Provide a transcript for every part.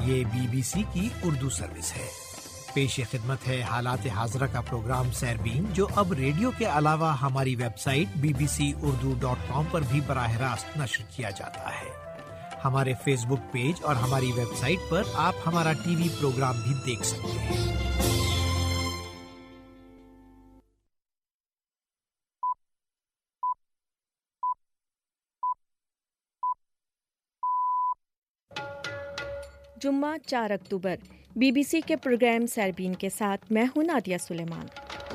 یہ BBC کی Urdu service ہے۔ پیش خدمت ہے حالات حاضرہ کا پروگرام سیربین، جو اب ریڈیو کے علاوہ ہماری ویب سائٹ bbcurdu.com پر بھی براہ راست نشر کیا جاتا ہے۔ ہمارے فیس بک پیج اور ہماری ویب سائٹ پر آپ ہمارا ٹی وی پروگرام بھی دیکھ سکتے ہیں۔ جمعہ 4 اکتوبر BBC کے پروگرام سیربین کے ساتھ میں ہوں نادیہ سلیمان۔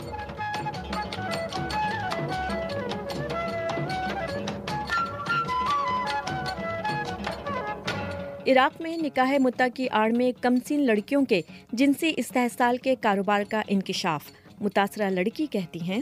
عراق میں نکاح متع کی آڑ میں کمسن لڑکیوں کے جنسی استحصال کے کاروبار کا انکشاف۔ متاثرہ لڑکی کہتی ہیں،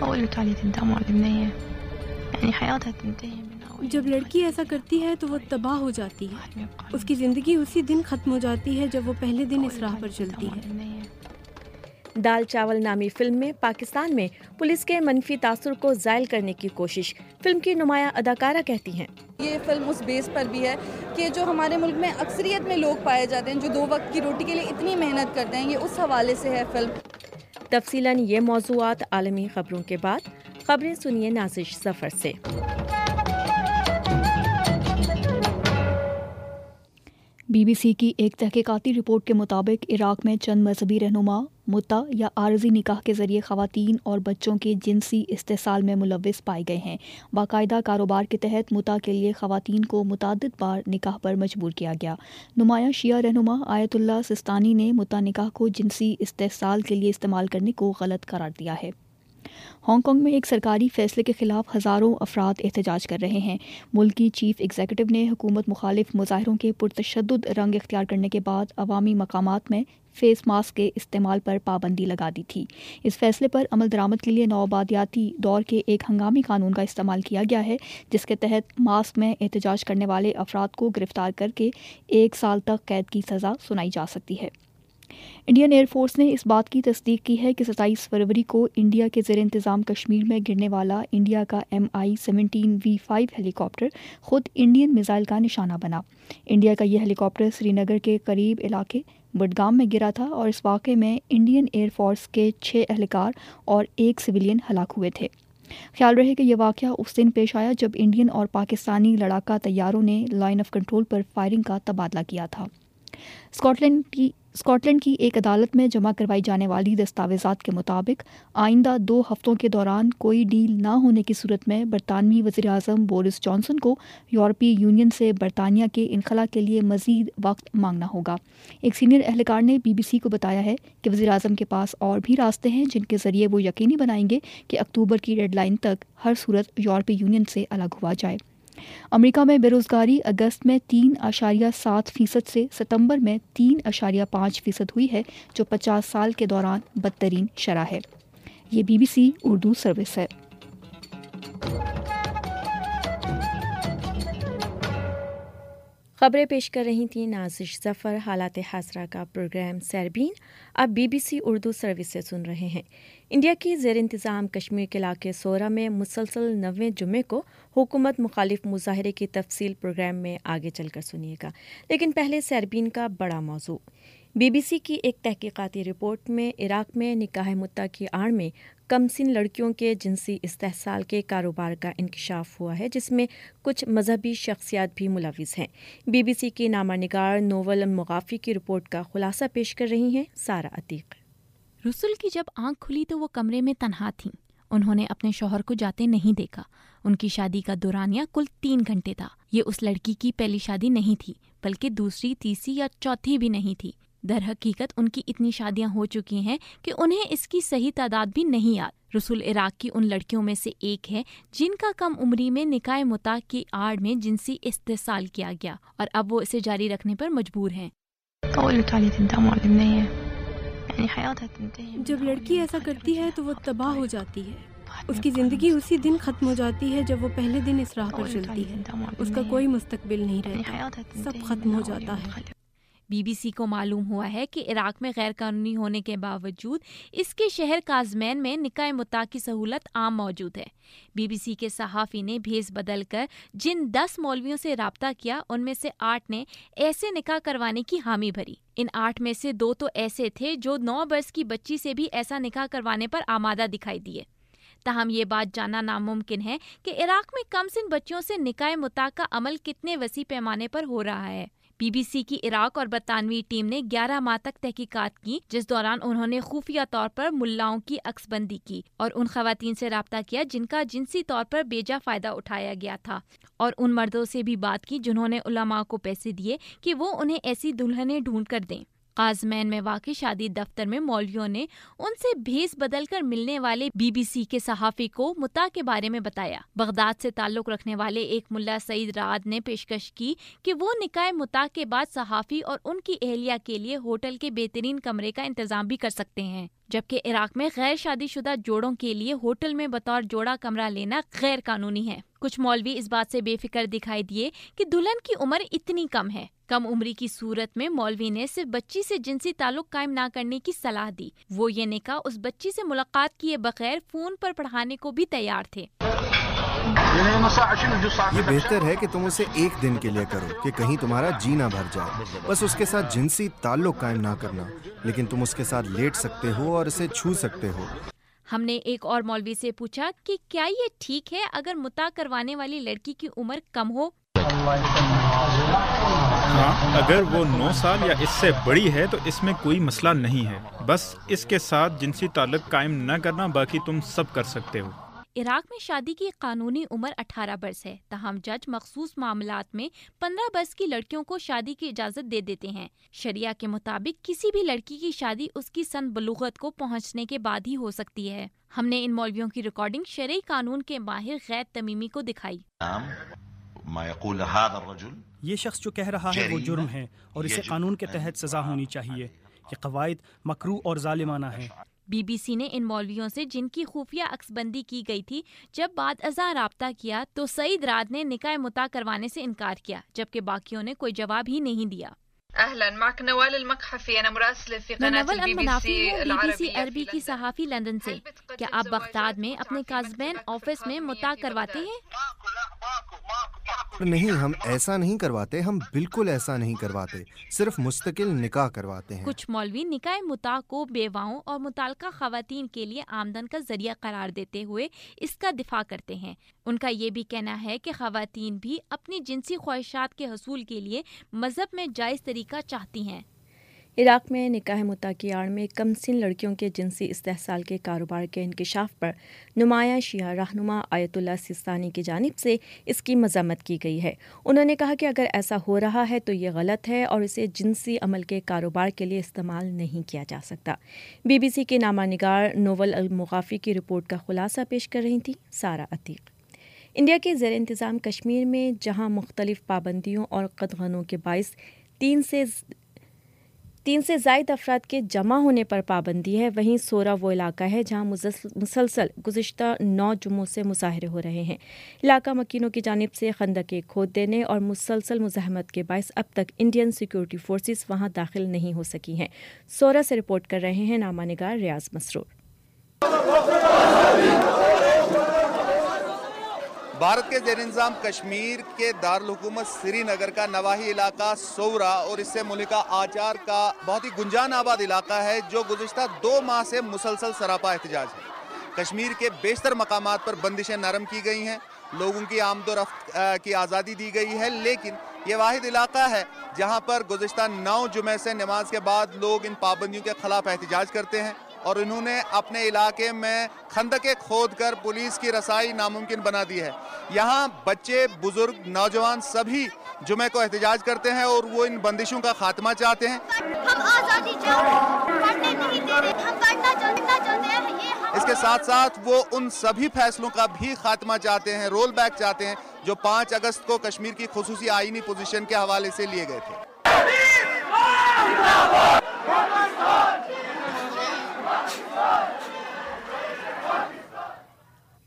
جب لڑکی ایسا کرتی ہے تو وہ تباہ ہو جاتی ہے، اس کی زندگی اسی دن ختم ہو جاتی ہے جب وہ پہلے دن اس راہ پر چلتی ہے۔ دال چاول نامی فلم میں پاکستان میں پولیس کے منفی تاثر کو زائل کرنے کی کوشش۔ فلم کی نمایاں اداکارہ کہتی ہیں، یہ فلم اس بیس پر بھی ہے کہ جو ہمارے ملک میں اکثریت میں لوگ پائے جاتے ہیں جو 2 وقت کی روٹی کے لیے اتنی محنت کرتے ہیں، یہ اس حوالے سے ہے فلم۔ تفصیلاً یہ موضوعات عالمی خبروں کے بعد۔ خبریں سنیے نازش ظفر سے۔ BBC کی ایک تحقیقاتی رپورٹ کے مطابق عراق میں چند مذہبی رہنما متع یا عارضی نکاح کے ذریعے خواتین اور بچوں کے جنسی استحصال میں ملوث پائے گئے ہیں۔ باقاعدہ کاروبار کے تحت متع کے لیے خواتین کو متعدد بار نکاح پر مجبور کیا گیا۔ نمایاں شیعہ رہنما آیت اللہ سستانی نے متع نکاح کو جنسی استحصال کے لیے استعمال کرنے کو غلط قرار دیا ہے۔ ہانگ کانگ میں ایک سرکاری فیصلے کے خلاف ہزاروں افراد احتجاج کر رہے ہیں۔ ملک کی چیف ایگزیکٹو نے حکومت مخالف مظاہروں کے پرتشدد رنگ اختیار کرنے کے بعد عوامی مقامات میں فیس ماسک کے استعمال پر پابندی لگا دی تھی۔ اس فیصلے پر عمل درآمد کے لیے نوآبادیاتی دور کے ایک ہنگامی قانون کا استعمال کیا گیا ہے، جس کے تحت ماسک میں احتجاج کرنے والے افراد کو گرفتار کر کے 1 سال تک قید کی سزا سنائی جا سکتی ہے۔ انڈین ایئر فورس نے اس بات کی تصدیق کی ہے کہ 27 فروری کو انڈیا کے زیر انتظام کشمیر میں گرنے والا انڈیا کا MI-17V5 ہیلی کاپٹر خود انڈین میزائل کا نشانہ بنا۔ انڈیا کا یہ ہیلی کاپٹر سری نگر کے قریب علاقے بڈگام میں گرا تھا اور اس واقعے میں انڈین ایئر فورس کے 6 اہلکار اور 1 سویلین ہلاک ہوئے تھے۔ خیال رہے کہ یہ واقعہ اس دن پیش آیا جب انڈین اور پاکستانی لڑاکا طیاروں نے لائن آف کنٹرول پر فائرنگ کا تبادلہ کیا تھا۔ اسکاٹ لینڈ کی ایک عدالت میں جمع کروائی جانے والی دستاویزات کے مطابق آئندہ 2 ہفتوں کے دوران کوئی ڈیل نہ ہونے کی صورت میں برطانوی وزیر اعظم بورس جانسن کو یورپی یونین سے برطانیہ کے انخلاء کے لیے مزید وقت مانگنا ہوگا۔ ایک سینئر اہلکار نے BBC کو بتایا ہے کہ وزیر اعظم کے پاس اور بھی راستے ہیں جن کے ذریعے وہ یقینی بنائیں گے کہ اکتوبر کی ڈیڈ لائن تک ہر صورت یورپی یونین سے الگ ہوا جائے۔ امریکہ میں بے روزگاری اگست میں 3.7% سے ستمبر میں 3.5% ہوئی ہے، جو 50 سال کے دوران بدترین شرح ہے۔ یہ BBC اردو سروس ہے۔ خبریں پیش کر رہی تھیں نازش ظفر۔ حالات حاضرہ کا پروگرام سیربین اب BBC اردو سروس سے سن رہے ہیں۔ انڈیا کی زیر انتظام کشمیر کے علاقے سورا میں مسلسل 9ویں جمعے کو حکومت مخالف مظاہرے کی تفصیل پروگرام میں آگے چل کر سنیے گا، لیکن پہلے سیربین کا بڑا موضوع۔ BBC کی ایک تحقیقاتی رپورٹ میں عراق میں نکاح متع کی آڑ میں کمسن لڑکیوں کے جنسی استحصال کے کاروبار کا انکشاف ہوا ہے، جس میں کچھ مذہبی شخصیات بھی ملوث ہیں۔ BBC کی نامہ نگار نوول المغافی کی رپورٹ کا خلاصہ پیش کر رہی ہیں سارہ عتیق۔ رسول کی جب آنکھ کھلی تو وہ کمرے میں تنہا تھیں۔ انہوں نے اپنے شوہر کو جاتے نہیں دیکھا۔ ان کی شادی کا دورانیہ کل 3 گھنٹے تھا۔ یہ اس لڑکی کی پہلی شادی نہیں تھی، بلکہ دوسری، تیسری یا چوتھی بھی نہیں تھی۔ در حقیقت ان کی اتنی شادیاں ہو چکی ہیں کہ انہیں اس کی صحیح تعداد بھی نہیں یاد۔ رسول عراق کی ان لڑکیوں میں سے ایک ہے جن کا کم عمری میں نکاح متع کی آڑ میں جنسی استحصال کیا گیا، اور اب وہ اسے جاری رکھنے پر مجبور ہیں۔ جب لڑکی ایسا کرتی ہے تو وہ تباہ ہو جاتی ہے، اس کی زندگی اسی دن ختم ہو جاتی ہے جب وہ پہلے دن اس راہ پر چلتی ہے۔ اس کا کوئی مستقبل نہیں رہتا، سب ختم ہو جاتا ہے۔ BBC کو معلوم ہوا ہے کہ عراق میں غیر قانونی ہونے کے باوجود اس کے شہر کازمین میں نکاح مطاع کی سہولت عام موجود ہے۔ BBC کے صحافی نے بھیس بدل کر جن 10 مولویوں سے رابطہ کیا ان میں سے 8 نے ایسے نکاح کروانے کی حامی بھری۔ ان 8 میں سے 2 تو ایسے تھے جو 9 برس کی بچی سے بھی ایسا نکاح کروانے پر آمادہ دکھائی دیے۔ تاہم یہ بات جاننا ناممکن ہے کہ عراق میں کم سن بچیوں سے نکاح مطاع کا عمل کتنے وسیع پیمانے پر ہو رہا ہے۔ BBC کی عراق اور برطانوی ٹیم نے 11 ماہ تک تحقیقات کی، جس دوران انہوں نے خفیہ طور پر ملاؤں کی عکس بندی کی اور ان خواتین سے رابطہ کیا جن کا جنسی طور پر بیجا فائدہ اٹھایا گیا تھا، اور ان مردوں سے بھی بات کی جنہوں نے علماء کو پیسے دیے کہ وہ انہیں ایسی دلہنیں ڈھونڈ کر دیں۔ قازمین میں واقع شادی دفتر میں مولویوں نے ان سے بھیس بدل کر ملنے والے BBC کے صحافی کو مطاع کے بارے میں بتایا۔ بغداد سے تعلق رکھنے والے ایک ملا سعید رعد نے پیشکش کی کہ وہ نکاح مطاع کے بعد صحافی اور ان کی اہلیہ کے لیے ہوٹل کے بہترین کمرے کا انتظام بھی کر سکتے ہیں، جبکہ عراق میں غیر شادی شدہ جوڑوں کے لیے ہوٹل میں بطور جوڑا کمرہ لینا غیر قانونی ہے۔ کچھ مولوی اس بات سے بے فکر دکھائی دیے کہ دلہن کی عمر اتنی کم ہے۔ کم عمری کی صورت میں مولوی نے صرف بچی سے جنسی تعلق قائم نہ کرنے کی صلاح دی۔ وہ یہ نکاح اس بچی سے ملاقات کیے بغیر فون پر پڑھانے کو بھی تیار تھے۔ یہ بہتر ہے کہ تم اسے ایک دن کے لیے کرو کہ کہیں تمہارا جی نہ بھر جائے، بس اس کے ساتھ جنسی تعلق قائم نہ کرنا، لیکن تم اس کے ساتھ لیٹ سکتے ہو اور اسے چھو سکتے ہو۔ ہم نے ایک اور مولوی سے پوچھا کہ کیا یہ ٹھیک ہے اگر مطاع کروانے والی لڑکی کی عمر کم ہو؟ ہاں، اگر وہ 9 سال یا اس سے بڑی ہے تو اس میں کوئی مسئلہ نہیں ہے، بس اس کے ساتھ جنسی تعلق قائم نہ کرنا، باقی تم سب کر سکتے ہو۔ عراق میں شادی کی قانونی عمر 18 برس ہے، تاہم جج مخصوص معاملات میں 15 برس کی لڑکیوں کو شادی کی اجازت دے دیتے ہیں۔ شریعہ کے مطابق کسی بھی لڑکی کی شادی اس کی سن بلوغت کو پہنچنے کے بعد ہی ہو سکتی ہے۔ ہم نے ان مولویوں کی ریکارڈنگ شرعی قانون کے ماہر غیر تمیمی کو دکھائی۔ یہ شخص جو کہہ رہا ہے وہ جرم ہے اور اسے قانون کے تحت سزا ہونی چاہیے۔ یہ قواعد مکروہ اور ظالمانہ ہیں۔ BBC نے ان مولویوں سے جن کی خفیہ عکس بندی کی گئی تھی جب بعد ازاں رابطہ کیا تو سعید رعد نے نکاح مطاع کروانے سے انکار کیا، جبکہ باقیوں نے کوئی جواب ہی نہیں دیا۔ اهلا معك نوال المقحفي، انا مراسله في قناه BBC العربيه عربی کی صحافی لندن سے۔ کیا آپ بغداد میں اپنے کازمین آفس میں مطاع کرواتے ہیں؟ نہیں، ہم ایسا نہیں کرواتے، ہم بالکل ایسا نہیں کرواتے، صرف مستقل نکاح کرواتے ہیں۔ کچھ مولوی نکاح مطاع کو بیواؤں اور متعلقہ خواتین کے لیے آمدن کا ذریعہ قرار دیتے ہوئے اس کا دفاع کرتے ہیں۔ ان کا یہ بھی کہنا ہے کہ خواتین بھی اپنی جنسی خواہشات کے حصول کے لیے مذہب میں جائز طریقہ چاہتی ہیں۔ عراق میں نکاح مطاع کی آڑ میں کم سن لڑکیوں کے جنسی استحصال کے کاروبار کے انکشاف پر نمایاں شیعہ رہنما آیت اللہ سستانی کی جانب سے اس کی مذمت کی گئی ہے۔ انہوں نے کہا کہ اگر ایسا ہو رہا ہے تو یہ غلط ہے اور اسے جنسی عمل کے کاروبار کے لیے استعمال نہیں کیا جا سکتا۔ BBC کی نامہ نگار نوول المغافی کی رپورٹ کا خلاصہ پیش کر رہی تھی سارہ عتیق۔ انڈیا کے زیر انتظام کشمیر میں جہاں مختلف پابندیوں اور قدغنوں کے باعث 3 سے زائد افراد کے جمع ہونے پر پابندی ہے، وہیں سورا وہ علاقہ ہے جہاں مسلسل گزشتہ 9 جمعوں سے مظاہرے ہو رہے ہیں۔ علاقہ مکینوں کی جانب سے خندقیں کھود دینے اور مسلسل مزاحمت کے باعث اب تک انڈین سیکورٹی فورسز وہاں داخل نہیں ہو سکی ہیں۔ سورا سے رپورٹ کر رہے ہیں نامہ نگار ریاض مسرور۔ بھارت کے زیر انتظام کشمیر کے دارالحکومت سری نگر کا نواحی علاقہ سورا اور اس سے ملکہ آچار کا بہت ہی گنجان آباد علاقہ ہے جو گزشتہ 2 ماہ سے مسلسل سراپا احتجاج ہے۔ کشمیر کے بیشتر مقامات پر بندشیں نرم کی گئی ہیں، لوگوں کی آمد و رفت کی آزادی دی گئی ہے، لیکن یہ واحد علاقہ ہے جہاں پر گزشتہ 9 جمعے سے نماز کے بعد لوگ ان پابندیوں کے خلاف احتجاج کرتے ہیں اور انہوں نے اپنے علاقے میں خندقیں کھود کر پولیس کی رسائی ناممکن بنا دی ہے۔ یہاں بچے، بزرگ، نوجوان سبھی جمعے کو احتجاج کرتے ہیں اور وہ ان بندشوں کا خاتمہ چاہتے ہیں۔ ہم آزادی چاہتے ہیں، پڑھنے نہیں دے رہے، ہم پڑھنا چاہتے ہیں۔ اس کے ساتھ ساتھ وہ ان سبھی فیصلوں کا بھی خاتمہ چاہتے ہیں، رول بیک چاہتے ہیں جو 5 اگست کو کشمیر کی خصوصی آئینی پوزیشن کے حوالے سے لیے گئے تھے۔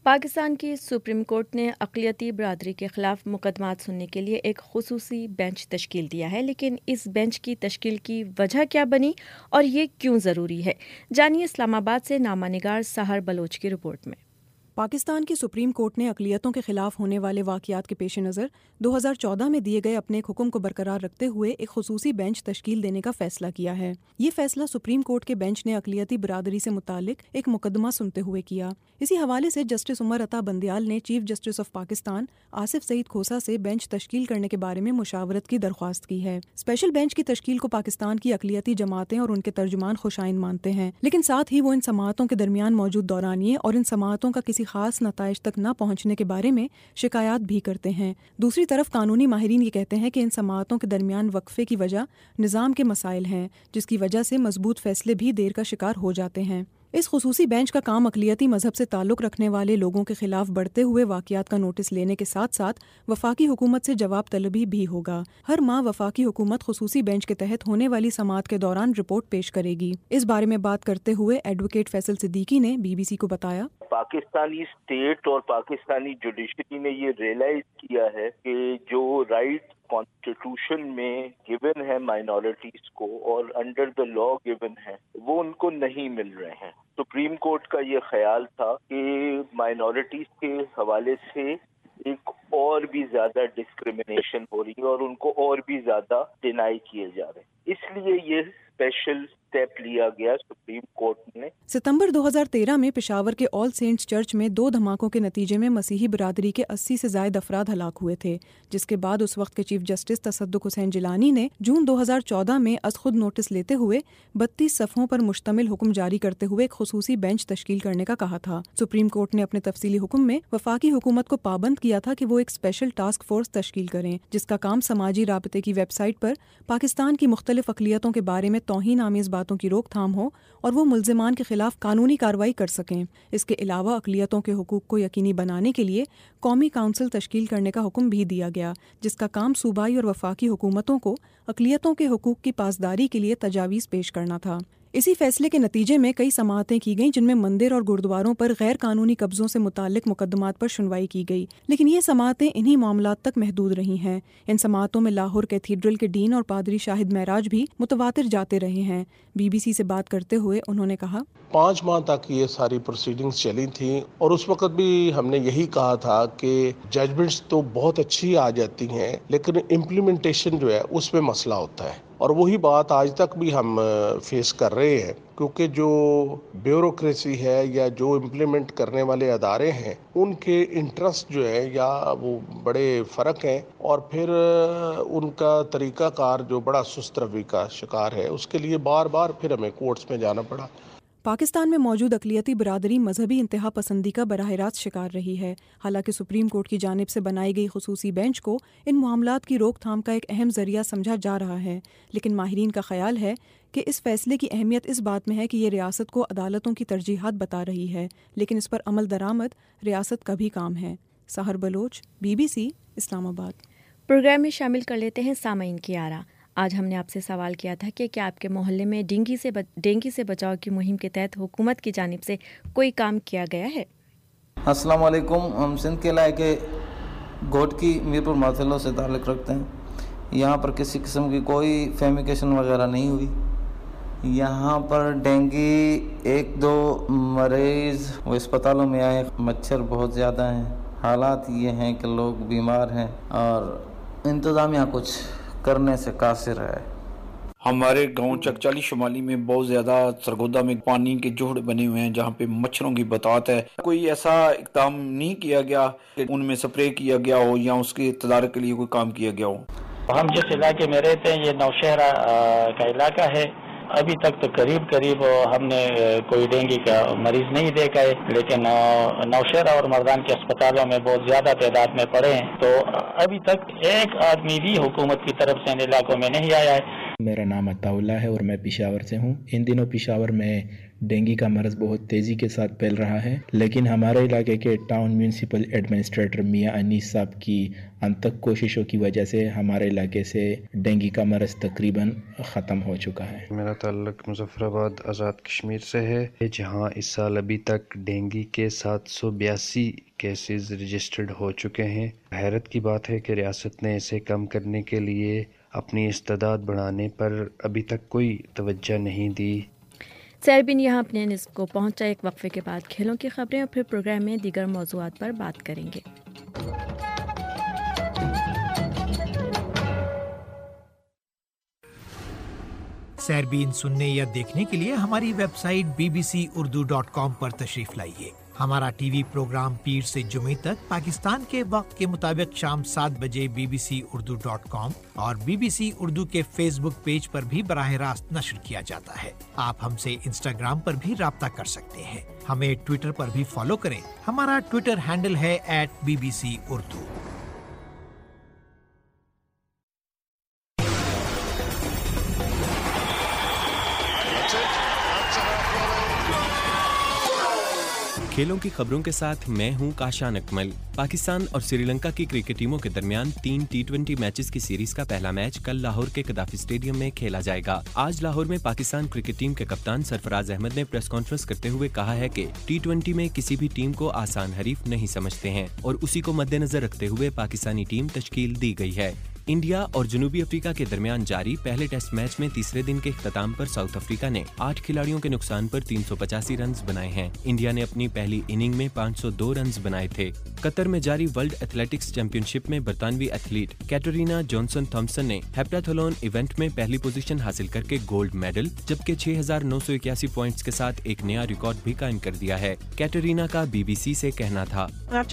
پاکستان کی سپریم کورٹ نے اقلیتی برادری کے خلاف مقدمات سننے کے لیے ایک خصوصی بینچ تشکیل دیا ہے، لیکن اس بینچ کی تشکیل کی وجہ کیا بنی اور یہ کیوں ضروری ہے؟ جانیے اسلام آباد سے نامہ نگار سحر بلوچ کی رپورٹ میں۔ پاکستان کی سپریم کورٹ نے اقلیتوں کے خلاف ہونے والے واقعات کے پیش نظر 2014 میں دیے گئے اپنے ایک حکم کو برقرار رکھتے ہوئے ایک خصوصی بینچ تشکیل دینے کا فیصلہ کیا ہے۔ یہ فیصلہ سپریم کورٹ کے بینچ نے اقلیتی برادری سے متعلق ایک مقدمہ سنتے ہوئے کیا۔ اسی حوالے سے جسٹس عمر عطا بندیال نے chief justice of Pakistan Asif Saeed Khosa سے بینچ تشکیل کرنے کے بارے میں مشاورت کی درخواست کی ہے۔ اسپیشل بینچ کی تشکیل کو پاکستان کی اقلیتی جماعتیں اور ان کے ترجمان خوشائند مانتے ہیں، لیکن ساتھ ہی وہ ان سماعتوں کے درمیان موجود دورانیے اور ان سماعتوں کا کسی خاص نتائج تک نہ پہنچنے کے بارے میں شکایات بھی کرتے ہیں۔ دوسری طرف قانونی ماہرین یہ کہتے ہیں کہ ان سماعتوں کے درمیان وقفے کی وجہ نظام کے مسائل ہیں، جس کی وجہ سے مضبوط فیصلے بھی دیر کا شکار ہو جاتے ہیں۔ اس خصوصی بینچ کا کام اقلیتی مذہب سے تعلق رکھنے والے لوگوں کے خلاف بڑھتے ہوئے واقعات کا نوٹس لینے کے ساتھ ساتھ وفاقی حکومت سے جواب طلبی بھی ہوگا۔ ہر ماہ وفاقی حکومت خصوصی بینچ کے تحت ہونے والی سماعت کے دوران رپورٹ پیش کرے گی۔ اس بارے میں بات کرتے ہوئے ایڈوکیٹ فیصل صدیقی نے BBC کو بتایا، پاکستانی اسٹیٹ اور پاکستانی جوڈیشری نے یہ ریئلائز کیا ہے کہ جو رائٹ کانسٹیٹیوشن میں گیون ہے مائنورٹیز کو اور انڈر دا لا گیون ہے وہ ان کو نہیں مل رہے ہیں۔ سپریم کورٹ کا یہ خیال تھا کہ مائنورٹیز کے حوالے سے ایک اور بھی زیادہ ڈسکریمنیشن ہو رہی ہے اور ان کو اور بھی زیادہ ڈینائی کیے جا رہے ہیں، اس لیے یہ اسپیشل اسٹیپ لیا گیا سپریم کورٹ نے۔ ستمبر 2013 میں پشاور کے آل سینٹس چرچ میں 2 دھماکوں کے نتیجے میں مسیحی برادری کے 80 سے زائد افراد ہلاک ہوئے تھے، جس کے بعد اس وقت کے چیف جسٹس تصدق حسین جیلانی نے جون 2014 میں از خود نوٹس لیتے ہوئے 32 صفحوں پر مشتمل حکم جاری کرتے ہوئے ایک خصوصی بینچ تشکیل کرنے کا کہا تھا۔ سپریم کورٹ نے اپنے تفصیلی حکم میں وفاقی حکومت کو پابند کیا تھا کہ وہ ایک اسپیشل ٹاسک فورس تشکیل کریں، جس کا کام سماجی رابطے کی ویب سائٹ پر پاکستان کی مختلف اقلیتوں کے بارے میں توہین آمیز باتوں کی روک تھام ہو اور وہ ملزمان کے خلاف قانونی کارروائی کر سکیں۔ اس کے علاوہ اقلیتوں کے حقوق کو یقینی بنانے کے لیے قومی کونسل تشکیل کرنے کا حکم بھی دیا گیا، جس کا کام صوبائی اور وفاقی حکومتوں کو اقلیتوں کے حقوق کی پاسداری کے لیے تجاویز پیش کرنا تھا۔ اسی فیصلے کے نتیجے میں کئی سماعتیں کی گئیں جن میں مندر اور گردواروں پر غیر قانونی قبضوں سے متعلق مقدمات پر سنوائی کی گئی، لیکن یہ سماعتیں انہی معاملات تک محدود رہی ہیں۔ ان سماعتوں میں لاہور کیتھیڈرل کے ڈین اور پادری شاہد معراج بھی متواتر جاتے رہے ہیں۔ BBC سے بات کرتے ہوئے انہوں نے کہا، 5 ماہ تک یہ ساری پروسیڈنگز چلی تھیں اور اس وقت بھی ہم نے یہی کہا تھا کہ ججمنٹس تو بہت اچھی آ جاتی ہیں لیکن امپلیمنٹیشن جو ہے اس میں مسئلہ ہوتا ہے، اور وہی بات آج تک بھی ہم فیس کر رہے ہیں، کیونکہ جو بیوروکریسی ہے یا جو امپلیمنٹ کرنے والے ادارے ہیں ان کے انٹرسٹ جو ہے یا وہ بڑے فرق ہیں، اور پھر ان کا طریقہ کار جو بڑا سست روی کا شکار ہے، اس کے لیے بار بار پھر ہمیں کورٹس میں جانا پڑا۔ پاکستان میں موجود اقلیتی برادری مذہبی انتہا پسندی کا براہ راست شکار رہی ہے، حالانکہ سپریم کورٹ کی جانب سے بنائی گئی خصوصی بینچ کو ان معاملات کی روک تھام کا ایک اہم ذریعہ سمجھا جا رہا ہے، لیکن ماہرین کا خیال ہے کہ اس فیصلے کی اہمیت اس بات میں ہے کہ یہ ریاست کو عدالتوں کی ترجیحات بتا رہی ہے، لیکن اس پر عمل درآمد ریاست کا بھی کام ہے۔ سحر بلوچ، BBC، اسلام آباد۔ پروگرام میں شامل کر لیتے ہیں سامعین کی آرا۔ آج ہم نے آپ سے سوال کیا تھا کہ کیا آپ کے محلے میں ڈینگی سے بچاؤ کی مہم کے تحت حکومت کی جانب سے کوئی کام کیا گیا ہے؟ السلام علیکم، ہم سندھ کے علاقے گھوٹ کی میرپور معطلوں سے تعلق رکھتے ہیں۔ یہاں پر کسی قسم کی کوئی فیمیکیشن وغیرہ نہیں ہوئی۔ یہاں پر ڈینگی 1-2 مریض وہ اسپتالوں میں آئے، مچھر بہت زیادہ ہیں، حالات یہ ہیں کہ لوگ بیمار ہیں اور انتظامیہ کچھ کرنے سے قاصر ہے۔ ہمارے گاؤں چکچالی شمالی میں بہت زیادہ سرگودا میں پانی کے جوہڑ بنے ہوئے ہیں جہاں پہ مچھروں کی بتات ہے۔ کوئی ایسا اقدام نہیں کیا گیا کہ ان میں سپرے کیا گیا ہو یا اس کے تدارک کے لیے کوئی کام کیا گیا ہو۔ ہم جس علاقے میں رہتے ہیں یہ نوشہرہ کا علاقہ ہے، ابھی تک تو قریب ہم نے کوئی ڈینگی کا مریض نہیں دیکھا ہے، لیکن نوشہرہ اور مردان کے اسپتالوں میں بہت زیادہ تعداد میں پڑے ہیں، تو ابھی تک ایک آدمی بھی حکومت کی طرف سے ان علاقوں میں نہیں آیا ہے۔ میرا نام عطاءاللہ ہے اور میں پشاور سے ہوں۔ ان دنوں پشاور میں ڈینگی کا مرض بہت تیزی کے ساتھ پھیل رہا ہے، لیکن ہمارے علاقے کے ٹاؤن میونسپل ایڈمنسٹریٹر میاں انیس صاحب کی انتھک کوششوں کی وجہ سے ہمارے علاقے سے ڈینگی کا مرض تقریباً ختم ہو چکا ہے۔ میرا تعلق مظفر آباد آزاد کشمیر سے ہے، جہاں اس سال ابھی تک ڈینگی کے 782 کیسز رجسٹرڈ ہو چکے ہیں۔ حیرت کی بات ہے کہ ریاست نے اسے کم کرنے کے لیے اپنی استعداد بڑھانے پر ابھی تک کوئی توجہ نہیں دی۔ سیربین یہاں اپنے نصف کو پہنچا۔ ایک وقفے کے بعد کھیلوں کی خبریں اور پھر پروگرام میں دیگر موضوعات پر بات کریں گے۔ سیربین سننے یا دیکھنے کے لیے ہماری ویب سائٹ bbcurdu.com پر تشریف لائیے۔ ہمارا ٹی وی پروگرام پیر سے جمعے تک پاکستان کے وقت کے مطابق شام 7 بجے bbcurdu.com اور BBC اردو کے فیس بک پیج پر بھی براہ راست نشر کیا جاتا ہے۔ آپ ہم سے انسٹاگرام پر بھی رابطہ کر سکتے ہیں۔ ہمیں ٹویٹر پر بھی فالو کریں۔ ہمارا ٹویٹر ہینڈل ہے @BBC Urdu۔ کھیلوں کی خبروں کے ساتھ میں ہوں کاشان اکمل۔ پاکستان اور سری لنکا کی کرکٹ ٹیموں کے درمیان 3 T20 میچز کی سیریز کا پہلا میچ کل لاہور کے قذافی اسٹیڈیم میں کھیلا جائے گا۔ آج لاہور میں پاکستان کرکٹ ٹیم کے کپتان سرفراز احمد نے پریس کانفرنس کرتے ہوئے کہا ہے کہ T20 میں کسی بھی ٹیم کو آسان حریف نہیں سمجھتے ہیں اور اسی کو مد نظر رکھتے ہوئے پاکستانی ٹیم تشکیل دی گئی ہے۔ انڈیا اور جنوبی افریقہ کے درمیان جاری پہلے ٹیسٹ میچ میں تیسرے دن کے اختتام پر ساؤتھ افریقہ نے 8 کھلاڑیوں کے نقصان پر 385 رنز بنائے ہیں۔ انڈیا نے اپنی پہلی اننگ میں 502 رنز بنائے تھے۔ قطر میں جاری ورلڈ ایتھلیٹکس چیمپئن شپ میں برطانوی ایتھلیٹ کیٹرینا جانسن تھامپسن نے ہیپٹاتھلون ایونٹ میں پہلی پوزیشن حاصل کر کے گولڈ میڈل جبکہ 6981 پوائنٹس کے ساتھ ایک نیا ریکارڈ بھی قائم کر دیا ہے۔ کیٹرینا کا BBC سے کہنا تھا،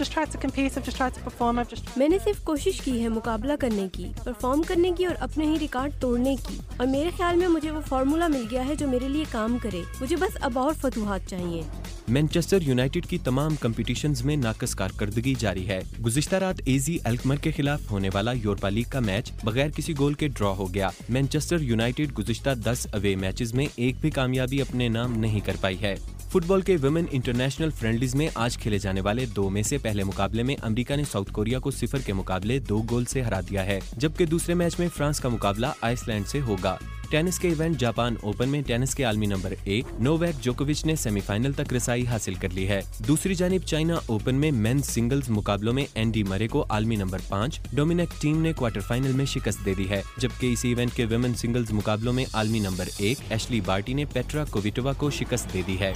میں نے صرف کوشش کی ہے مقابلہ کرنے کی، پرفارم کرنے کی اور اپنے ہی ریکارڈ توڑنے کی، اور میرے خیال میں مجھے وہ فارمولا مل گیا ہے جو میرے لیے کام کرے۔ مجھے بس اب اور فتوحات چاہیے۔ مینچسٹر یونائیٹڈ کی تمام کمپٹیشنز میں ناقص کارکردگی جاری ہے۔ گزشتہ رات AZ الکمر کے خلاف ہونے والا یورپا لیگ کا میچ بغیر کسی گول کے ڈرا ہو گیا۔ مینچسٹر یونائیٹڈ گزشتہ 10 اوے میچز میں ایک بھی کامیابی اپنے نام نہیں کر پائی ہے۔ فٹ بال کے ویمن انٹرنیشنل فرینڈلیز میں آج کھیلے جانے والے 2 میں سے پہلے مقابلے میں امریکہ نے ساؤتھ کوریا کو 0 کے مقابلے 2 گول سے ہرا دیا ہے، جبکہ دوسرے میچ میں فرانس کا مقابلہ آئس لینڈ سے ہوگا۔ ٹینس کے ایونٹ جاپان اوپن میں ٹینس کے عالمی نمبر 1 نوویک جوکووچ نے سیمی فائنل تک رسائی حاصل کر لی ہے۔ دوسری جانب چائنا اوپن میں مینز سنگلز مقابلوں میں اینڈی مرے کو عالمی نمبر 5 ڈومینک ٹیم نے کوارٹر فائنل میں شکست دے دی ہے، جبکہ اسی ایونٹ کے ویمن سنگلز مقابلوں میں عالمی نمبر 1 ایشلی بارٹی نے پیٹرا کوویٹووا کو شکست دے دی ہے۔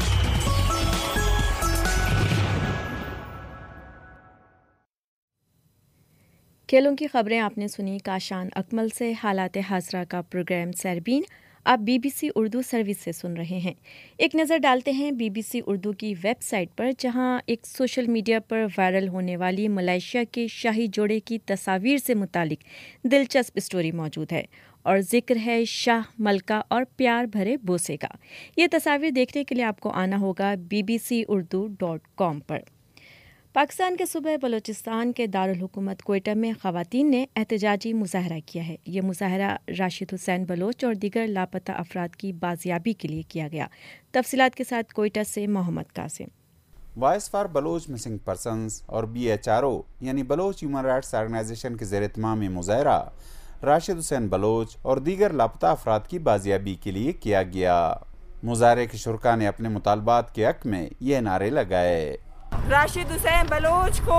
کھیلوں کی خبریں آپ نے سنی کاشان اکمل سے۔ حالات حاضرہ کا پروگرام سیربین آپ BBC اردو سروس سے سن رہے ہیں۔ ایک نظر ڈالتے ہیں BBC اردو کی ویب سائٹ پر، جہاں ایک سوشل میڈیا پر وائرل ہونے والی ملائیشیا کے شاہی جوڑے کی تصاویر سے متعلق دلچسپ اسٹوری موجود ہے، اور ذکر ہے شاہ ملکہ اور پیار بھرے بوسے کا۔ یہ تصاویر دیکھنے کے لیے آپ کو آنا ہوگا bbcurdu.com پر۔ پاکستان کے صوبہ بلوچستان کے دارالحکومت کوئٹہ میں خواتین نے احتجاجی مظاہرہ کیا ہے۔ یہ مظاہرہ راشد حسین بلوچ اور دیگر لاپتہ افراد کی بازیابی کے لیے کیا گیا۔ تفصیلات کے ساتھ کوئٹہ سے Muhammad Qasim. Voice for Baloch missing persons اور BHRO یعنی بلوچ ہیومن رائٹس آرگنائزیشن کے زیر اہتمام مظاہرہ راشد حسین بلوچ اور دیگر لاپتہ افراد کی بازیابی کے لیے کیا گیا۔ مظاہرے کے شرکاء نے اپنے مطالبات کے حق میں یہ نعرے لگائے: راشد حسین بلوچ کو،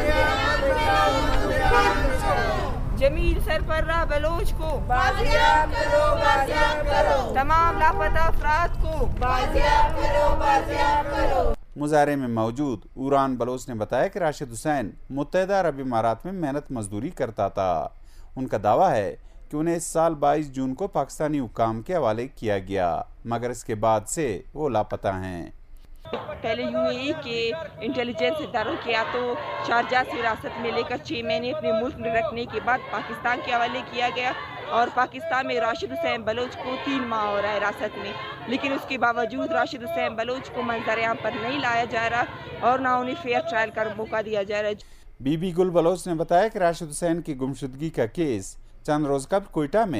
جمیل سرپرہ بلوچ کو بازیاب کرو، بازیاب کرو، تمام لاپتہ افراد کو بازیاب کرو، بازیاب کرو۔ مظاہرے میں موجود اوران بلوچ نے بتایا کہ راشد حسین متحدہ عرب امارات میں محنت مزدوری کرتا تھا۔ ان کا دعویٰ ہے کہ انہیں اس سال 22 جون کو پاکستانی حکام کے حوالے کیا گیا، مگر اس کے بعد سے وہ لاپتہ ہیں۔ پہلے UAE کے انٹیلیجنس اداروں کے ہاتھوں شارجہ سے حراست میں لے کر 6 مہینے اپنے ملک میں رکھنے کے بعد پاکستان کے حوالے کیا گیا، اور پاکستان میں راشد حسین بلوچ کو 3 ماہ ہو رہا ہے حراست میں، لیکن اس کے باوجود راشد حسین بلوچ کو منظر عام پر نہیں لایا جا رہا اور نہ انہیں فیئر ٹرائل کا موقع دیا جا رہا ہے۔ بی بی گل بلوچ نے بتایا کہ راشد حسین کی گمشدگی کا کیس چند روز قبل کوئٹہ میں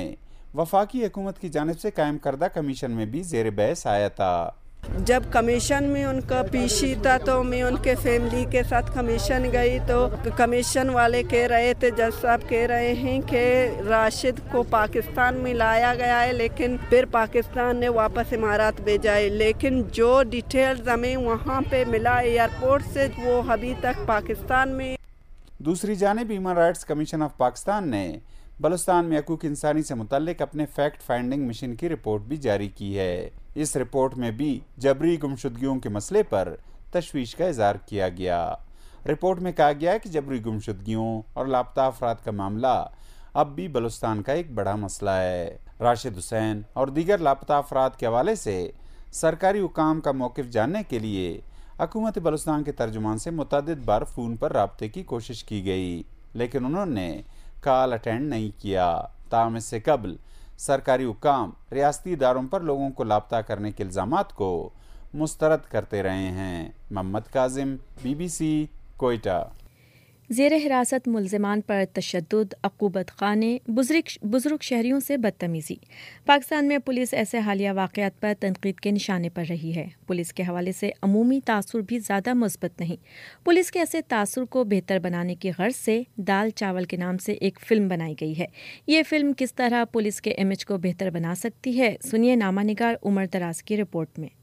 वफाकी हुकूमत की जानिब से कायम करदा कमीशन में भी ज़ेर बहस आया था। जब कमीशन में उनका पीसी था तो मैं उनके फैमिली के साथ कमीशन गई तो कमीशन वाले कह रहे थे, जज साहब कह रहे हैं कि राशिद को पाकिस्तान में लाया गया है, लेकिन फिर पाकिस्तान ने वापस इमारात भेजा है। लेकिन जो डिटेल्स हमें वहाँ पे मिला एयरपोर्ट से, वो अभी तक पाकिस्तान में। दूसरी जानिब human rights commission of Pakistan ने बलूचिस्तान में हकूक इंसानी से मुतल्लिक अपने फैक्ट फाइंडिंग मिशन की रिपोर्ट भी जारी की है। इस रिपोर्ट में भी जबरी गुमशुदगियों के मसले पर तशवीश का इजहार किया गया। रिपोर्ट में कहा गया है कि जबरी गुमशुदगियों और लापता अफराद का मामला अब भी बलूचिस्तान का एक बड़ा मसला है। राशिद हुसैन और दीगर लापता अफराद के हवाले से सरकारी हुकाम का मौक़िफ़ जानने के लिए हुकूमत बलूचिस्तान के तर्जुमान से मुतअद्दिद बार फ़ोन पर राब्ते की कोशिश की गई, लेकिन उन्होंने कॉल अटेंड नहीं किया। ताहम इससे कबल सरकारी हुकाम रियासती इदारों पर लोगों को लापता करने के इल्ज़ामात को मुस्तरद करते रहे हैं। मोहम्मद काजिम, BBC, कोयटा। ज़ेर हिरासत मुल्ज़िमान पर तशद्दुद, अक़ूबत ख़ाने, बुज़ुर्ग शहरियों से बदतमीज़ी। पाकिस्तान में पुलिस ऐसे हालिया वाक़यात पर तनक़ीद के निशाने पर रही है। पुलिस के हवाले से अमूमी तासुर भी ज़्यादा मुस्बत नहीं। पुलिस के ऐसे तासुर को बेहतर बनाने की गर्ज से दाल चावल के नाम से एक फ़िल्म बनाई गई है। ये फ़िल्म किस तरह पुलिस के इमेज को बेहतर बना सकती है, सुनिए नामानिगार उमर दराज की रिपोर्ट में।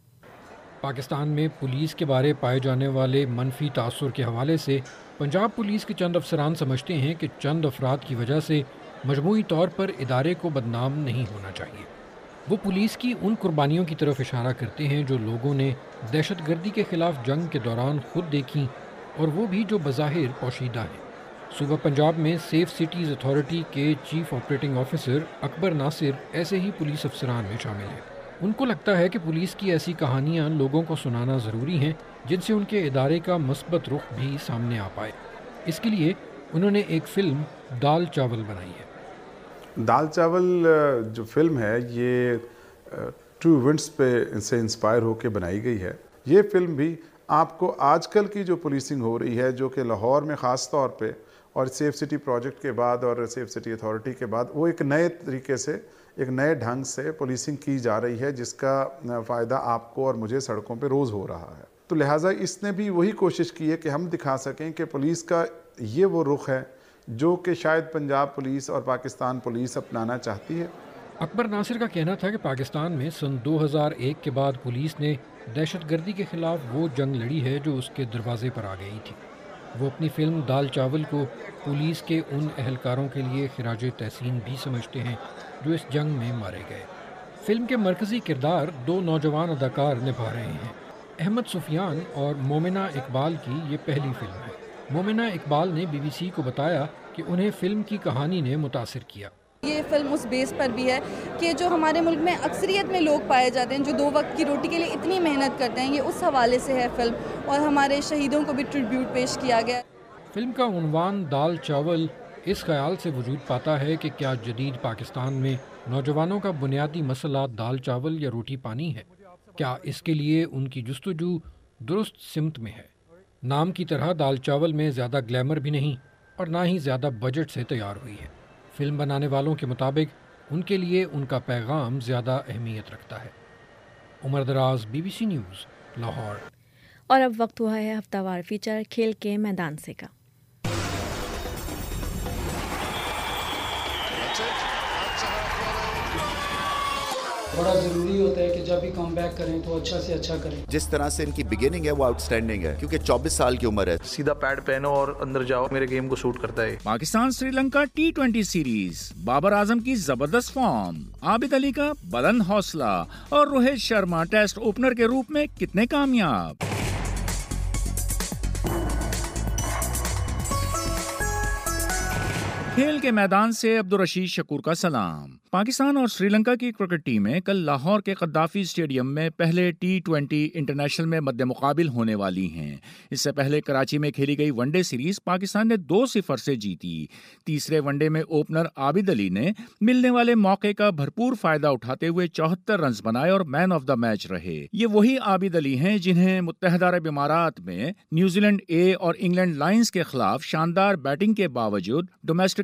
पाकिस्तान में पुलिस के बारे पाए जाने वाले मनफी तासुर के हवाले से पंजाब पुलिस के चंद अफसरान समझते हैं कि चंद अफराद की वजह से मजमूई तौर पर इदारे को बदनाम नहीं होना चाहिए। वो पुलिस की उन कुर्बानियों की तरफ इशारा करते हैं जो लोगों ने दहशतगर्दी के खिलाफ जंग के दौरान खुद देखी, और वो भी जो बज़ाहिर पोशीदा हैं। सूबा पंजाब में सेफ सिटीज़ अथॉरिटी के chief operating officer Akbar Nasir ऐसे ही पुलिस अफसरान में शामिल हैं। उनको लगता है कि पुलिस की ऐसी कहानियाँ लोगों को सुनाना ज़रूरी हैं जिनसे उनके इदारे का मस्बत रुख भी सामने आ पाए। इसके लिए उन्होंने एक फ़िल्म दाल चावल बनाई है। दाल चावल जो फिल्म है ये ट्रू इवेंट्स पे इनसे इंस्पायर होकर बनाई गई है। ये फिल्म भी आपको आजकल की जो पुलिसिंग हो रही है, जो कि लाहौर में ख़ास तौर पे और सेफ सिटी प्रोजेक्ट के बाद और सेफ सिटी अथॉरिटी के बाद वो एक नए तरीके से, एक नए ढंग से पुलिसिंग की जा रही है, जिसका फ़ायदा आपको और मुझे सड़कों पे रोज़ हो रहा है। तो लिहाजा इसने भी वही कोशिश की है कि हम दिखा सकें कि पुलिस का ये वो रुख है जो कि शायद पंजाब पुलिस और पाकिस्तान पुलिस अपनाना चाहती है। अकबर नासिर का कहना था कि पाकिस्तान में सन 2001 के बाद पुलिस ने दहशतगर्दी के खिलाफ वो जंग लड़ी है जो उसके दरवाजे पर आ गई थी। वो अपनी फ़िल्म दाल चावल को पुलिस के उन एहलकारों के लिए खिराज तहसीन भी समझते हैं जो इस जंग में मारे गए। फिल्म के मरकज़ी किरदार दो नौजवान अदाकार निभा रहे हैं। अहमद सुफियान और मोमिना इकबाल की ये पहली फिल्म है। मोमिना इकबाल ने BBC को बताया कि उन्हें फ़िल्म की कहानी ने मुतासिर किया। ये फिल्म उस बेस पर भी है कि जो हमारे मुल्क में अक्सरियत में लोग पाए जाते हैं जो 2 वक्त की रोटी के लिए इतनी मेहनत करते हैं, ये उस हवाले से है फिल्म, और हमारे शहीदों को भी ट्रिब्यूट पेश किया गया। फिल्म का उन्वान दाल चावल इस ख्याल से वजूद पाता है कि क्या जदीद पाकिस्तान में नौजवानों का बुनियादी मसला दाल चावल या रोटी पानी है? क्या इसके लिए उनकी जुस्तजू दुरुस्त सिमत में है? नाम की तरह दाल चावल में ज़्यादा ग्लैमर भी नहीं और ना ही ज़्यादा बजट से तैयार हुई है। फिल्म बनाने वालों के मुताबिक उनके लिए उनका पैगाम ज़्यादा अहमियत रखता है। उमर दराज, BBC न्यूज़, लाहौर। और अब वक्त हुआ है हफ्तावार फीचर खेल के मैदान से का। बड़ा ज़रूरी होता है कि जब भी कम बैक करें तो अच्छा से अच्छा करें। जिस तरह से इनकी बिगिनिंग है वो आउटस्टैंडिंग है, क्योंकि 24 साल की उम्र है। सीधा पैड पहनो और अंदर जाओ, मेरे गेम को सूट करता है। पाकिस्तान श्रीलंका T20 सीरीज, बाबर आजम की जबरदस्त फॉर्म, आबिद अली का बुलंद हौसला और रोहित शर्मा टेस्ट ओपनर के रूप में कितने कामयाब। खेल के मैदान से अब्दुल रशीद शकूर का सलाम। पाकिस्तान और श्रीलंका की क्रिकेट टीमें कल लाहौर के कद्दाफी स्टेडियम में पहले T20 इंटरनेशनल में मद्दे मुकाबिल होने वाली हैं। इससे पहले कराची में खेली गई वनडे सीरीज पाकिस्तान ने 2-0 से जीती। तीसरे वनडे में ओपनर आबिद अली ने मिलने वाले मौके का भरपूर फायदा उठाते हुए 74 रन बनाए और मैन ऑफ द मैच रहे। ये वही आबिद अली हैं जिन्हें मुत्तहदा अरब इमारात में न्यूजीलैंड A और इंग्लैंड लायंस के खिलाफ शानदार बैटिंग के बावजूद डोमेस्टिक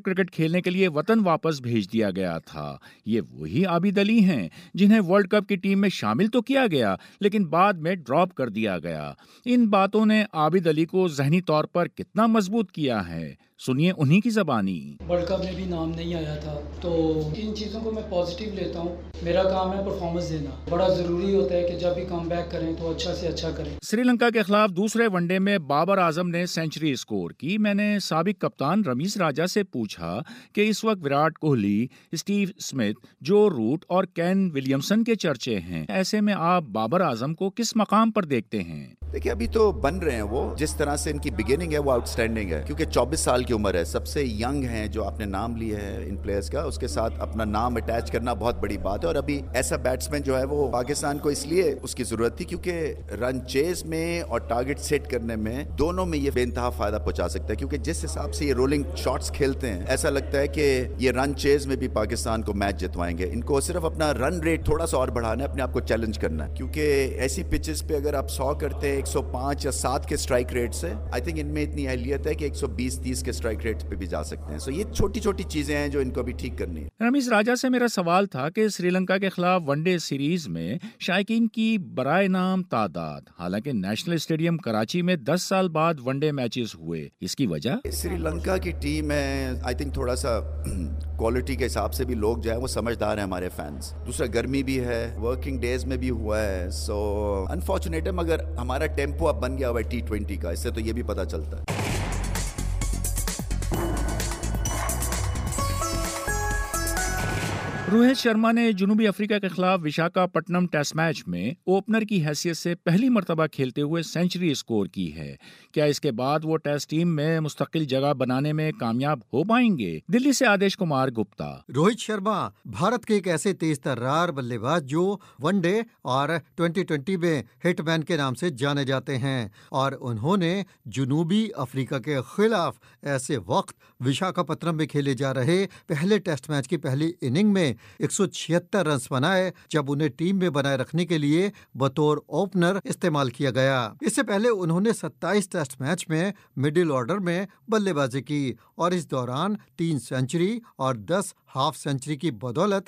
کرکٹ کھیلنے کے لیے وطن واپس بھیج دیا گیا تھا۔ یہ وہی عابد علی ہیں جنہیں ورلڈ کپ کی ٹیم میں شامل تو کیا گیا لیکن بعد میں ڈراپ کر دیا گیا۔ ان باتوں نے عابد علی کو ذہنی طور پر کتنا مضبوط کیا ہے، سنیے انہی کی زبانی۔ ورلڈ کپ میں بھی نام نہیں آیا تھا تو ان چیزوں کو میں پازیٹیو لیتا ہوں۔ میرا کام ہے پرفارمنس دینا، بڑا ضروری ہوتا ہے کہ جب بھی کم بیک کریں تو اچھا سے اچھا کریں۔ سری لنکا کے خلاف دوسرے ون ڈے میں بابر اعظم نے سینچری اسکور کی۔ میں نے سابق کپتان رمیز راجہ سے پوچھا کہ اس وقت Virat Kohli, Steve Smith, Joe Root اور کین ولیمسن کے چرچے ہیں، ایسے میں آپ بابر اعظم کو کس مقام پر دیکھتے ہیں؟ دیکھیے ابھی تو بن رہے ہیں وہ، جس طرح سے ان کی بگننگ ہے وہ آؤٹ اسٹینڈنگ ہے، کیونکہ 24 سال کی عمر ہے، سب سے ینگ ہیں جو آپ نے نام لیا ہے ان پلیئرز کا، اس کے ساتھ اپنا نام اٹیچ کرنا بہت بڑی بات ہے۔ اور ابھی ایسا بیٹسمین جو ہے وہ پاکستان کو اس لیے اس کی ضرورت تھی کیونکہ رن چیز میں اور ٹارگٹ سیٹ کرنے میں دونوں میں یہ بے انتہا فائدہ پہنچا سکتا ہے، کیونکہ جس حساب سے یہ رولنگ شاٹس کھیلتے ہیں ایسا لگتا ہے کہ یہ رن چیز میں بھی پاکستان کو میچ جتوائیں گے۔ ان کو صرف اپنا رن ریٹ تھوڑا سا اور بڑھانا ہے، اپنے آپ کو چیلنج کرنا ہے، کیونکہ ایسی پچز پہ اگر آپ 100 کرتے ہیں 105 یا 7 کے اسٹرائک ریٹ سے، آئی تھنک ان میں اتنی اہلیت ہے کہ 120-30 کے اسٹرائک ریٹ پہ بھی جا سکتے ہیں۔ سو یہ چھوٹی چھوٹی چیزیں ہیں جو ان کو ابھی ٹھیک کرنی ہے۔ رمیز راجہ سے میرا سوال تھا کہ سری لنکا کے خلاف ون ڈے سیریز میں شائقین کی برائے نام تعداد، حالانکہ نیشنل اسٹیڈیم کراچی میں 10 سال بعد ون ڈے میچز ہوئے، اس کی وجہ؟ سری لنکا کی ٹیم ہے، آئی تھنک تھوڑا سا کوالٹی کے حساب سے بھی لوگ جو ہے وہ سمجھدار ہیں ہمارے فینس، دوسرا گرمی بھی ہے، ورکنگ ڈیز میں بھی ہوا ہے، سو انفارچونیٹ ہے، مگر ہمارا ٹیمپو اب بن گیا ہوا ہے T20 کا، اس سے تو یہ بھی پتہ چلتا ہے۔ روہت شرما نے جنوبی افریقہ کے خلاف وشاکھاپٹنم ٹیسٹ میچ میں اوپنر کی حیثیت سے پہلی مرتبہ کھیلتے ہوئے سینچری اسکور کی ہے۔ کیا اس کے بعد وہ ٹیسٹ ٹیم میں مستقل جگہ بنانے میں کامیاب ہو پائیں گے؟ دلی سے آدیش کمار گپتا۔ روہت شرما بھارت کے ایک ایسے تیز ترار بلے باز جو ون ڈے اور 2020 میں ہٹ مین کے نام سے جانے جاتے ہیں، اور انہوں نے جنوبی افریقہ کے خلاف ایسے وقت وشاکھاپٹنم میں کھیلے جا رہے پہلے ٹیسٹ میچ کی پہلی اننگ میں 176 رنز بنائے، جب انہیں ٹیم میں بنائے رکھنے کے لیے بطور اوپنر استعمال کیا گیا۔ اس سے پہلے انہوں نے 27 ٹیسٹ میچ میں مڈل آرڈر میں بلے بازی کی اور اس دوران 3 سینچری اور 10 ہاف سینچری کی بدولت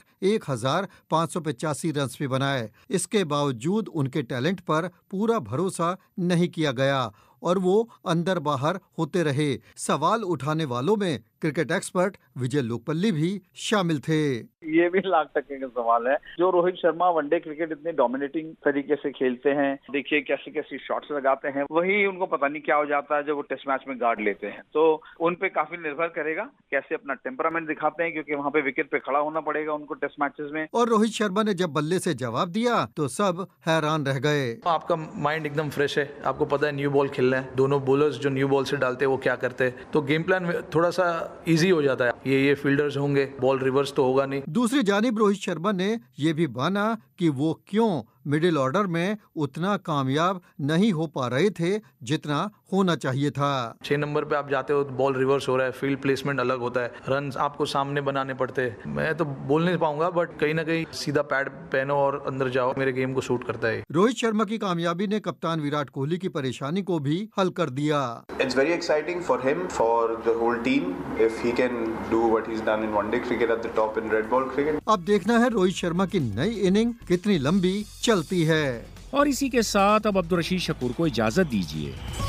1585 رنز بھی بنائے۔ اس کے باوجود ان کے ٹیلنٹ پر پورا بھروسہ نہیں کیا گیا اور وہ اندر باہر ہوتے رہے۔ سوال اٹھانے والوں میں کرکٹ ایکسپرٹ وجے لوکپلی بھی شامل تھے۔ یہ بھی لاکھ ٹکے کا سوال ہے، جو Rohit Sharma one day cricket اتنے ڈومینیٹنگ طریقے سے کھیلتے ہیں، دیکھیے کیسی کیسی شاٹس لگاتے ہیں، وہی ان کو پتہ نہیں کیا ہو جاتا ہے جب وہ ٹیسٹ میچ میں گارڈ لیتے ہیں، تو ان پہ کافی نربھر کرے گا کیسے اپنا ٹیمپرامنٹ دکھاتے ہیں، کیونکہ وہاں پہ وکٹ پہ کھڑا ہونا پڑے گا ان کو ٹیسٹ میچز میں۔ اور روہت شرما نے جب بلے سے جواب دیا تو سب حیران رہ گئے۔ آپ کا مائنڈ ایک دم فریش ہے، آپ کو پتہ ہے نیو بال کھیلنا ہے، دونوں بولرز جو نیو بال سے ڈالتے ہیں وہ کیا کرتے ہیں، تو گیم پلان تھوڑا سا ایزی ہو جاتا ہے۔ یہ فیلڈرز ہوں گے، بال ریورس تو ہوگا نہیں۔ دوسری جانب روہت شرما نے یہ بھی مانا کہ وہ کیوں مڈل آرڈر میں اتنا کامیاب نہیں ہو پا رہے تھے جتنا ہونا چاہیے تھا۔ 6 نمبر پہ آپ جاتے ہو بال ریورس ہو رہا ہے، فیلڈ پلیسمنٹ الگ ہوتا ہے، رنز آپ کو سامنے بنانے پڑتے ہیں۔ میں تو بول نہیں پاؤں گا، بٹ کہیں نہ کہیں سیدھا پیڈ پہنو اور اندر جاؤ، میرے گیم کو سوٹ کرتا ہے۔ روہت شرما کی کامیابی نے کپتان وراٹ کوہلی کی پریشانی کو بھی حل کر دیا۔ It's very exciting for him, for the whole team, if he can do what he's done in one day cricket at the top in red ball cricket. اب دیکھنا ہے روہت شرما کی نئی اننگ کتنی لمبی چلتی ہے۔ اور اسی کے ساتھ اب عبدالرشید شکور کو اجازت دیجیے۔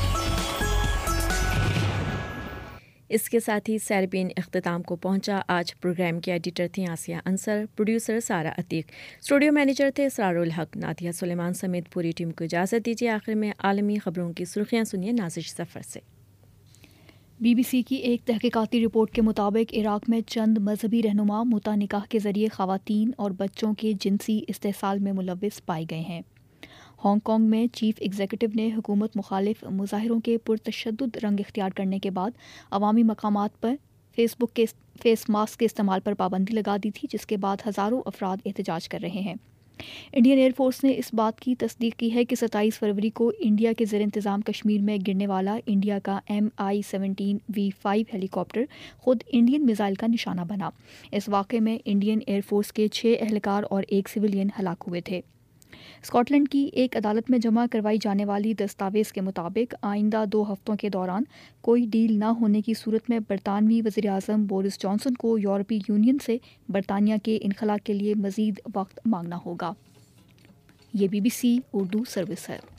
اس کے ساتھ ہی سیربین اختتام کو پہنچا۔ آج پروگرام کے ایڈیٹر تھیں آسیہ انصر، پروڈیوسر سارا عتیق، اسٹوڈیو مینیجر تھے اسرار الحق، نادیہ سلیمان سمیت پوری ٹیم کو اجازت دیجیے۔ آخر میں عالمی خبروں کی سرخیاں سنیے نازش ظفر سے۔ بی بی سی کی ایک تحقیقاتی رپورٹ کے مطابق عراق میں چند مذہبی رہنما متع نکاح کے ذریعے خواتین اور بچوں کے جنسی استحصال میں ملوث پائے گئے ہیں۔ ہانگ کانگ میں چیف ایگزیکٹو نے حکومت مخالف مظاہروں کے پرتشدد رنگ اختیار کرنے کے بعد عوامی مقامات پر فیس ماسک کے استعمال پر پابندی لگا دی تھی، جس کے بعد ہزاروں افراد احتجاج کر رہے ہیں۔ انڈین ایئر فورس نے اس بات کی تصدیق کی ہے کہ 27 فروری کو انڈیا کے زیر انتظام کشمیر میں گرنے والا انڈیا کا MI-17V5 ہیلی کاپٹر خود انڈین میزائل کا نشانہ بنا۔ اس واقعے میں انڈین ایئر فورس کے 6 اہلکار اور 1 سویلین ہلاک ہوئے تھے۔ اسکاٹ لینڈ کی ایک عدالت میں جمع کروائی جانے والی دستاویز کے مطابق آئندہ 2 ہفتوں کے دوران کوئی ڈیل نہ ہونے کی صورت میں برطانوی وزیر اعظم بورس جانسن کو یورپی یونین سے برطانیہ کے انخلاء کے لیے مزید وقت مانگنا ہوگا۔ یہ BBC اردو سروس ہے۔